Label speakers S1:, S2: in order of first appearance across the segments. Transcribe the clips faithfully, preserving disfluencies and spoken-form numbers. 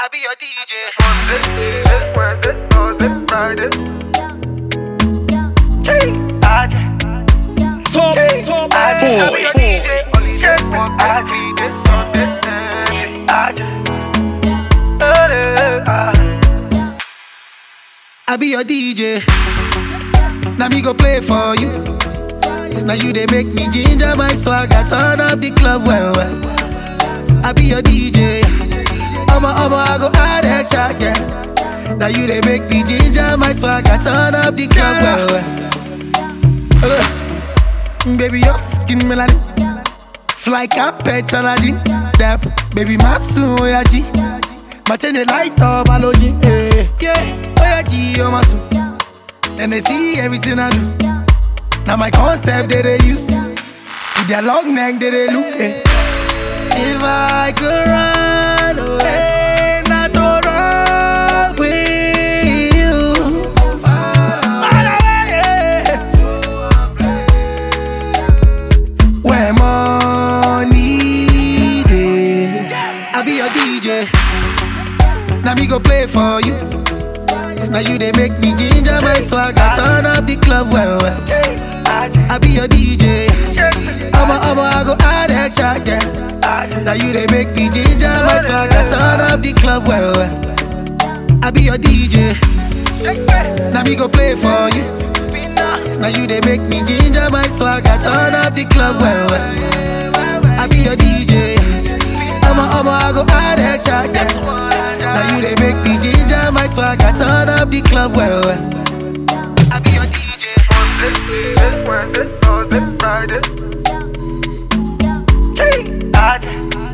S1: I be your D J.
S2: Monday, Tuesday, Wednesday, Thursday, Friday. Aja,
S3: Top, top
S2: Aja, I be
S3: boy.
S2: your D J. Only check one, I be the Sunday. Aja,
S1: I be your D J. Now me go play for you. Now you they make me ginger my swag. I turn up the club well well. I be your D J. I'ma I'ma I go add extra yeah. Now you they make me ginger my swag. I turn up the club well well. Uh, baby your skin melanin, fly carpet Aladdin. That baby my soon oh yeah G. My chain the light up hallogen. Hey. Yeah, oh yeah G oh my soon. Then they see everything I do. Now my concept that they use, with their long neck that they look eh. If I could run away, not to run with you. Run away, yeah. Where money dey, I be your D J. Now me go play for you. Now you they make me ginger my swag. I turn up the club well well. I be your D J. I'ma I'ma I go add extra yeah. Now you they make me ginger my swag. I turn up the club well well. I be your D J. Now me go play for you. Now you they make me ginger my swag. I turn up the club well well. I be your D J. I'ma I'ma I go add extra yeah. Now you they make me ginger my swag. I turn up the club well well. I be your D J.
S2: Monday, Wednesday, Thursday, Friday. Aja,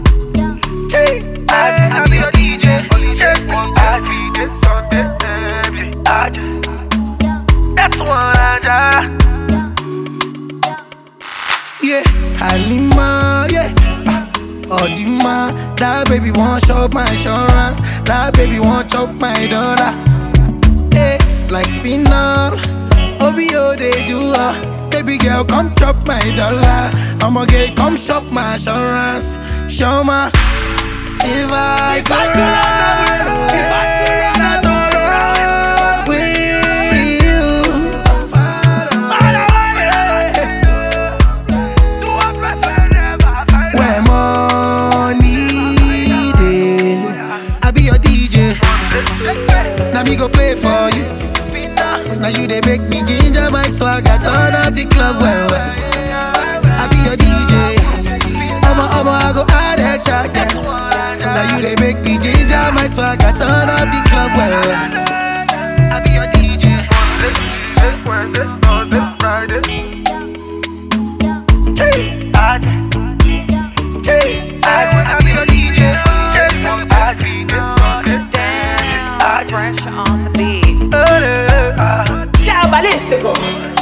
S2: Aja,
S1: I be your D J.
S2: only check one, I be the Sunday. Aja, that's one Aja.
S1: Yeah, Halima, yeah. Odima, that baby won't chop my insurance. That baby won't chop my daughter. Hey, like spinal, O B O they do her. Baby girl, come chop my dollar. I'ma get, come shop my insurance. Show my, if I
S3: If I could run away, if I could run
S1: not to run with you. Run away, yeah. Where money dey, I be your D J. Now me go play for you. Now you they make me ginger my swag. I turn up the club well well. I be your D J. I'ma I'ma I go add extra yeah. Now you they make me ginger my swag. I turn up the club well well. I be your D J.
S2: Wednesday, Thursday, Friday. Aja, Aja,
S1: I be your D J.
S2: I be the Sunday.
S4: Down, fresh on the beat.
S2: Aja.
S3: Ciao, balístico.